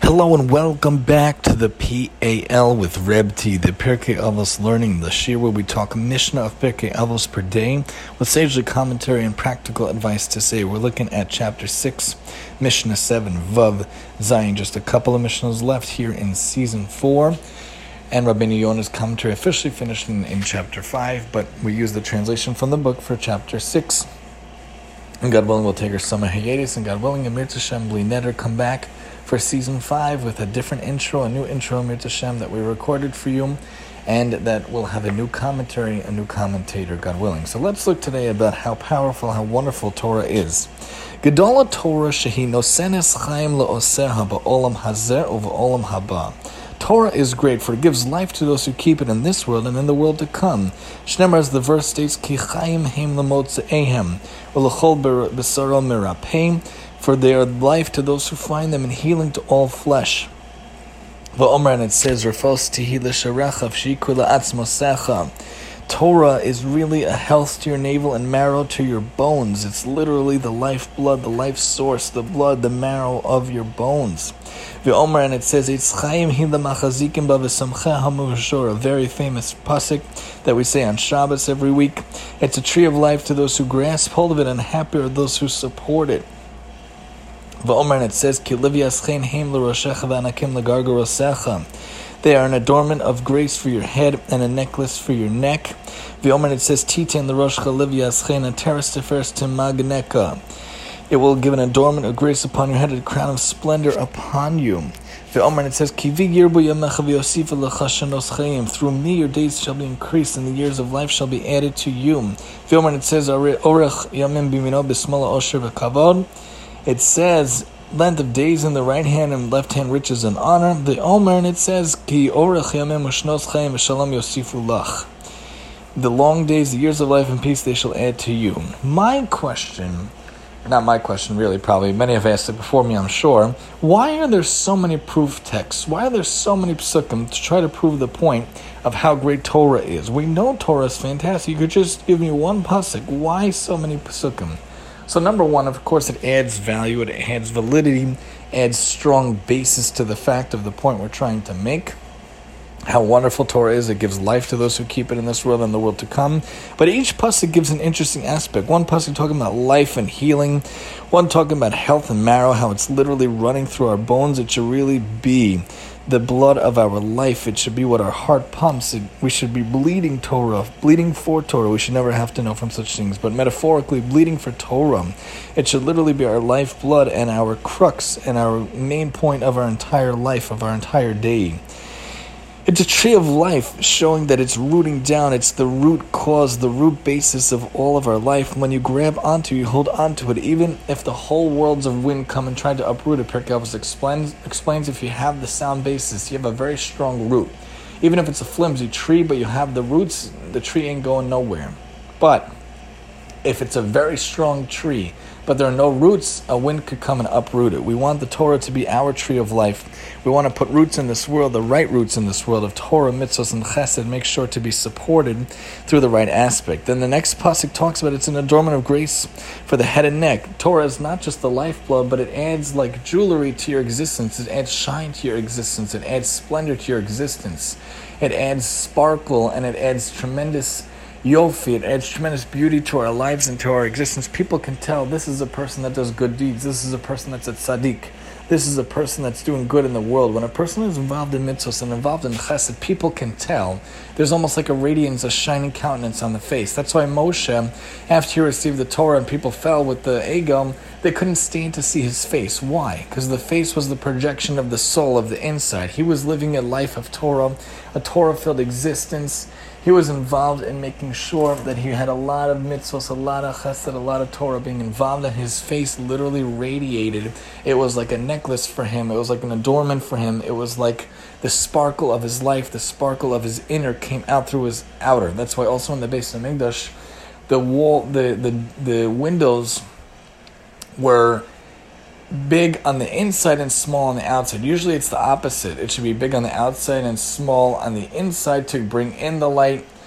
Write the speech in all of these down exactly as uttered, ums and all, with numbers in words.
Hello and welcome back to the P A L with Reb T, the Pirkei Avos learning, the shir where we talk Mishnah of Pirkei Avos per day with sagely commentary and practical advice to say. We're looking at chapter six, Mishnah seven, Vav Zayin. Just a couple of Mishnahs left here in season four. And Rabbeinu Yonah's commentary officially finished in, in chapter five, but we use the translation from the book for chapter six. And God willing, we'll take our summer hiatus, and God willing, Amir Tashem Bli Neder come back for season five with a different intro, a new intro, Amir Tashem, that we recorded for you, and that will have a new commentary, a new commentator, God willing. So let's look today about how powerful, how wonderful Torah is. Gedola Torah shehi nosenes chaim le'oserha ba'olam hazer u'va'olam haba. Torah is great, for it gives life to those who keep it in this world and in the world to come. Shnemar, as the verse states, Ki chaim heim lemotze'ehem, u'lechol b'saro mirapeim, for they are life to those who find them and healing to all flesh. V'omer, and it says, Refos tihi l'sharecha v'shikru la'atzmosecha. Torah is really a health to your navel and marrow to your bones. It's literally the lifeblood, the life source, the blood, the marrow of your bones. V'omer, and it says, Eitz chayim hi l'machazikim ba v'samcha hamushor, a very famous pasuk that we say on Shabbos every week. It's a tree of life to those who grasp hold of it, and happy are those who support it. V'omer, and it says, Ki livyas heim l'roshecha v'anakim l'gargarosecha. They are an adornment of grace for your head and a necklace for your neck. V'omer, and it says, Titan l'roshcha livyas chen ateres teferes timagneka. It will give an adornment of grace upon your head, a crown of splendor upon you. V'omer, and it says, Kivi yirbu yamecha v'yosifa l'cha shanos chayim. Through me your days shall be increased, and the years of life shall be added to you. V'omer, and it says, Orech yamim bimino b'smala osher v'kavod. It says, length of days in the right hand and left hand, riches and honor. The Omer, and it says, Ki orech yamim u'shnos chayim v'shalom yosifu lach. The long days, the years of life and peace, they shall add to you. My question, not my question really, probably, many have asked it before me, I'm sure, why are there so many proof texts? Why are there so many psukim to try to prove the point of how great Torah is? We know Torah is fantastic. You could just give me one pasuk. Why so many psukim? So number one, of course, it adds value, it adds validity, adds strong basis to the fact of the point we're trying to make. How wonderful Torah is. It gives life to those who keep it in this world and the world to come. But each pasuk gives an interesting aspect. One pasuk talking about life and healing. One talking about health and marrow, how it's literally running through our bones. It should really be the blood of our life. It should be what our heart pumps. It, we should be bleeding Torah, bleeding for Torah. We should never have to know from such things. But metaphorically, bleeding for Torah. It should literally be our lifeblood and our crux and our main point of our entire life, of our entire day. It's a tree of life, showing that it's rooting down. It's the root cause, the root basis of all of our life. When you grab onto it, you hold onto it. Even if the whole worlds of wind come and try to uproot it, Pirkei Avos explains, explains if you have the sound basis, you have a very strong root. Even if it's a flimsy tree, but you have the roots, the tree ain't going nowhere. But if it's a very strong tree, but there are no roots, a wind could come and uproot it. We want the Torah to be our tree of life. We want to put roots in this world, the right roots in this world of Torah, mitzvahs, and chesed, make sure to be supported through the right aspect. Then the next pasuk talks about it's an adornment of grace for the head and neck. Torah is not just the lifeblood, but it adds like jewelry to your existence. It adds shine to your existence. It adds splendor to your existence. It adds sparkle, and it adds tremendous Yofi. It adds tremendous beauty to our lives and to our existence. People can tell this is a person that does good deeds. This is a person that's a tzaddik. This is a person that's doing good in the world. When a person is involved in mitzvahs and involved in chesed, people can tell. There's almost like a radiance, a shining countenance on the face. That's why Moshe, after he received the Torah and people fell with the ego, they couldn't stand to see his face. Why? Because the face was the projection of the soul, of the inside. He was living a life of Torah, a Torah-filled existence. He was involved in making sure that he had a lot of mitzvahs, a lot of chesed, a lot of Torah being involved, and his face literally radiated. It was like a necklace for him. It was like an adornment for him. It was like the sparkle of his life, the sparkle of his inner came out through his outer. That's why also in the Beis Hamikdash, the wall, the, the, the windows were big on the inside and small on the outside. Usually it's the opposite. It should be big on the outside and small on the inside to bring in the light,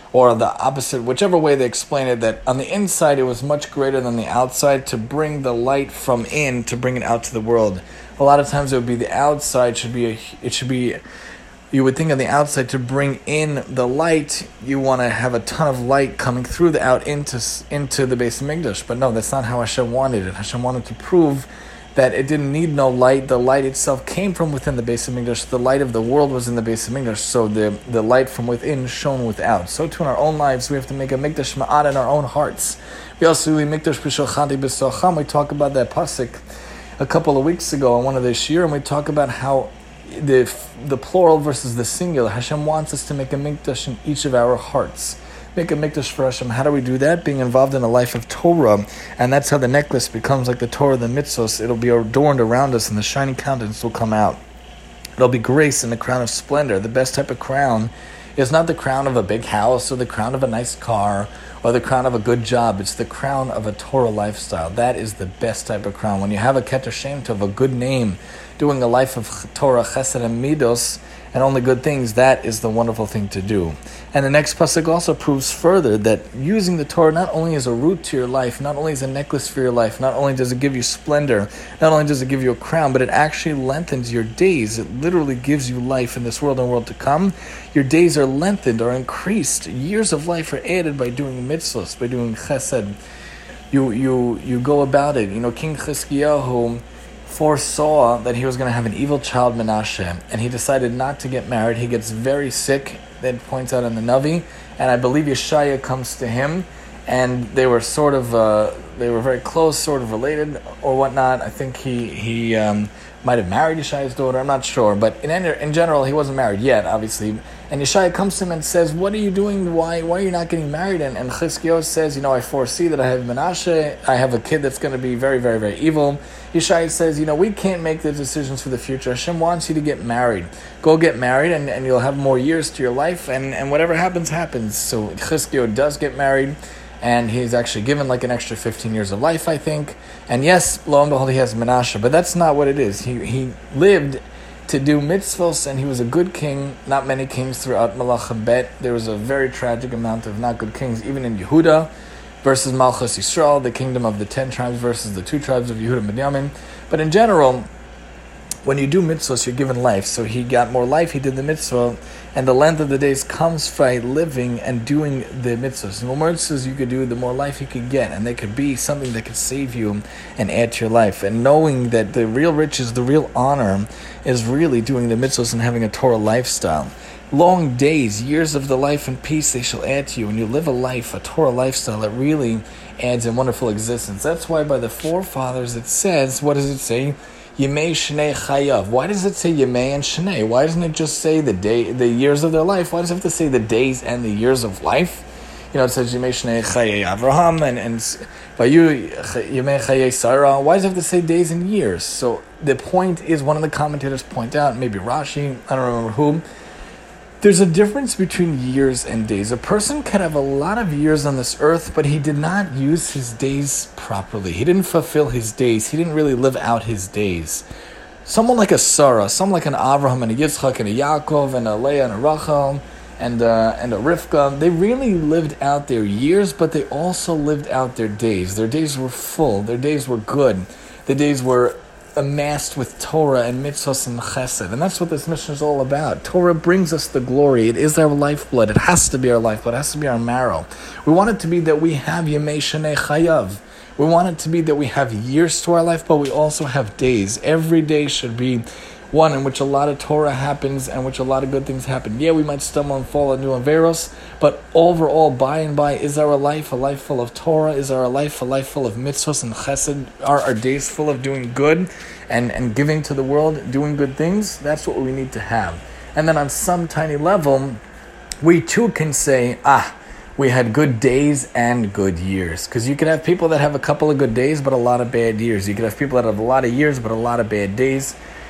or the opposite, whichever way they explain it, that on the inside it was much greater than the outside to bring the light from in, to bring it out to the world. A lot of times it would be the outside should be, a, it should be, you would think on the outside to bring in the light, you want to have a ton of light coming through the out into, into the Beis Hamikdash. But no, that's not how Hashem wanted it. Hashem wanted to prove that it didn't need no light. The light itself came from within the Beis Hamikdash. The light of the world was in the Beis Hamikdash, so the, the light from within shone without. So too in our own lives, we have to make a mikdash ma'at in our own hearts. We also mikdash b'shochanti b'socham. We talk about that pasuk a couple of weeks ago on one of the shiur, and we talk about how the the plural versus the singular. Hashem wants us to make a mikdash in each of our hearts. Make a mikdash for Hashem. How do we do that? Being involved in a life of Torah, and that's how the necklace becomes like the Torah, the mitzvos. It'll be adorned around us, and the shining countenance will come out. It'll be grace and the crown of splendor. The best type of crown is not the crown of a big house or the crown of a nice car or the crown of a good job. It's the crown of a Torah lifestyle. That is the best type of crown. When you have a keter shem tov, a good name, doing a life of Torah, chesed, and midos, and only good things, that is the wonderful thing to do. And the next pasuk also proves further that using the Torah not only is a root to your life, not only is a necklace for your life, not only does it give you splendor, not only does it give you a crown, but it actually lengthens your days. It literally gives you life in this world and world to come. Your days are lengthened or increased. Years of life are added by doing mitzvahs, by doing chesed. You you you go about it. You know, King Chizkiyahu foresaw that he was going to have an evil child, Menashe, and he decided not to get married. He gets very sick, that points out in the Navi, and I believe Yeshaya comes to him, and they were sort of, uh, they were very close, sort of related, or whatnot. I think he, he um, might have married Yeshaya's daughter, I'm not sure, but in in general, he wasn't married yet, obviously. And Yeshaya comes to him and says, what are you doing? Why why are you not getting married? And, and Chizkiyahu says, you know, I foresee that I have Menashe, I have a kid that's going to be very, very, very evil. Yeshaya says, you know, we can't make the decisions for the future. Hashem wants you to get married. Go get married, and, and you'll have more years to your life, and, and whatever happens, happens. So Chizkiyahu does get married, and he's actually given like an extra fifteen years of life, I think. And yes, lo and behold, he has Menashe, but that's not what it is. He he lived to do mitzvos, and he was a good king. Not many kings throughout Malach Bet. There was a very tragic amount of not good kings, even in Yehuda versus Malchus Yisrael, the kingdom of the ten tribes versus the two tribes of Yehuda and Binyamin. But in general, when you do mitzvahs, you're given life. So he got more life, he did the mitzvah, and the length of the days comes by living and doing the mitzvahs. The more mitzvahs you could do, the more life you could get, and they could be something that could save you and add to your life. And knowing that the real riches, the real honor, is really doing the mitzvahs and having a Torah lifestyle. Long days, years of the life and peace they shall add to you. When you live a life, a Torah lifestyle, that really adds a wonderful existence. That's why by the forefathers it says, what does it say? Yemei Shnei Chayav. Why does it say Yemei and Shnei? Why doesn't it just say the day, the years of their life? Why does it have to say the days and the years of life? You know, it says Yemei Shnei Chayei Avraham and and Vayu Yemei Chayei Sarah. Why does it have to say days and years? So the point is, one of the commentators point out, maybe Rashi, I don't remember who, there's a difference between years and days. A person can have a lot of years on this earth, but he did not use his days properly. He didn't fulfill his days. He didn't really live out his days. Someone like a Sarah, someone like an Avraham and a Yitzchak and a Yaakov and a Leah and a Rachel and uh, and a Rivka, they really lived out their years, but they also lived out their days. Their days were full. Their days were good. Their days were amassed with Torah and mitzvahs and chesed. And that's what this mission is all about. Torah brings us the glory. It is our lifeblood. It has to be our lifeblood. It has to be our marrow. We want it to be that we have Yemei Shnei Chayav. We want it to be that we have years to our life, but we also have days. Every day should be one in which a lot of Torah happens and which a lot of good things happen. Yeah, we might stumble and fall and do averos, but overall, by and by, is our life a life full of Torah? Is our life a life full of mitzvahs and chesed? Are our days full of doing good and, and giving to the world, doing good things? That's what we need to have. And then on some tiny level, we too can say, ah, we had good days and good years. Because you could have people that have a couple of good days, but a lot of bad years. You could have people that have a lot of years, but a lot of bad days.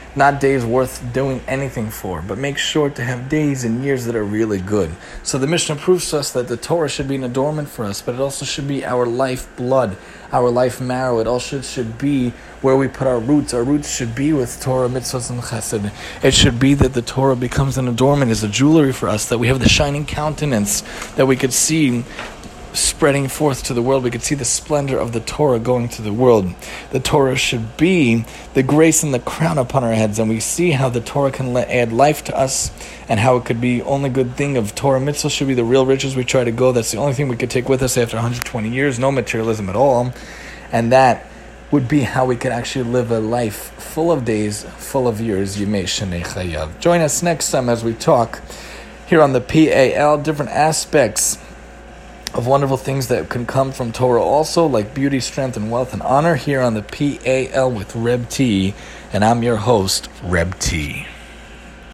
not days worth doing anything for, but make sure to have days and years that are really good. So the Mishnah proves to us that the Torah should be an adornment for us, but it also should be our lifeblood, our life marrow. It also should be where we put our roots. Our roots should be with Torah, mitzvahs, and chesed. It should be that the Torah becomes an adornment, as a jewelry for us, that we have the shining countenance that we could see spreading forth to the world. We could see the splendor of the Torah going to the world. The Torah should be the grace and the crown upon our heads, and we see how the Torah can let, add life to us, and how it could be only good thing of Torah. Mitzvah should be the real riches we try to go. That's the only thing we could take with us after one hundred twenty years, no materialism at all, and that would be how we could actually live a life full of days, full of years. Yimei Shnei Chayav. Join us next time as we talk here on the P A L, different aspects of wonderful things that can come from Torah also, like beauty, strength, and wealth and honor, here on the P A L with Reb T. And I'm your host, Reb T.